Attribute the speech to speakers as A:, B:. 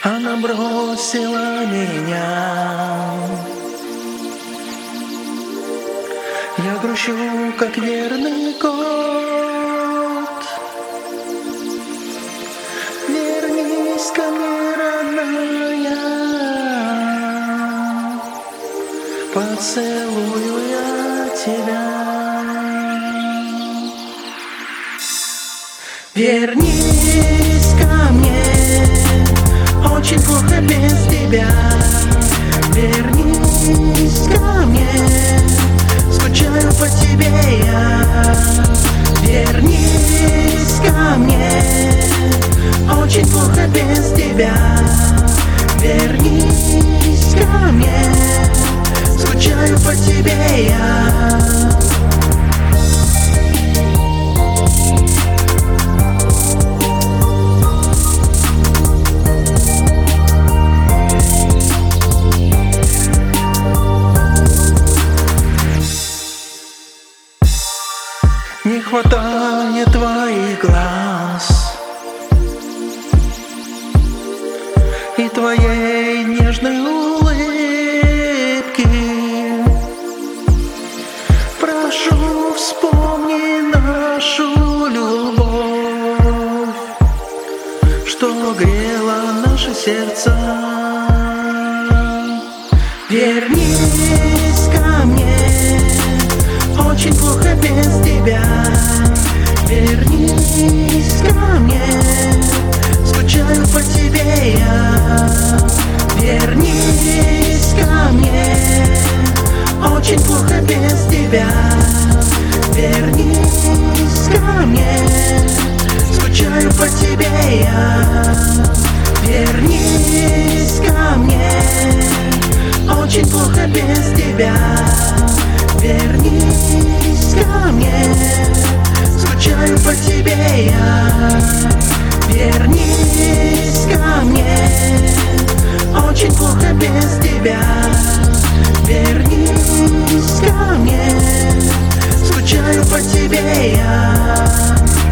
A: Она бросила меня. Я грущу, как верный кот. Вернись ко мне, родная, поцелую я тебя. Вернись ко мне, очень плохо без тебя. Вернись ко мне, скучаю по тебе я. Вернись ко мне, очень плохо без тебя. Вернись ко мне, скучаю по тебе я. Не хватает твоих глаз и твоей нежной улыбки. Прошу, вспомни нашу любовь, что грела наши сердца. Вернись ко мне, очень плохо без тебя. Вернись ко мне, скучаю по тебе я. Вернись ко мне, очень плохо без тебя. Вернись ко мне, скучаю по тебе я. Вернись ко мне, очень плохо без тебя. Вернись ко мне, скучаю по тебе я. Вернись ко мне, очень плохо без тебя. Вернись ко мне, скучаю по тебе я. Вернись ко мне, очень плохо без тебя. Вернись ко мне, скучаю по тебе я. Вернись ко мне, очень плохо без тебя. Вернись ко мне, скучаю по тебе я. Вернись ко мне, очень плохо без тебя. Вернись ко мне, скучаю по тебе я. Вернись ко мне, скучаю по тебе я.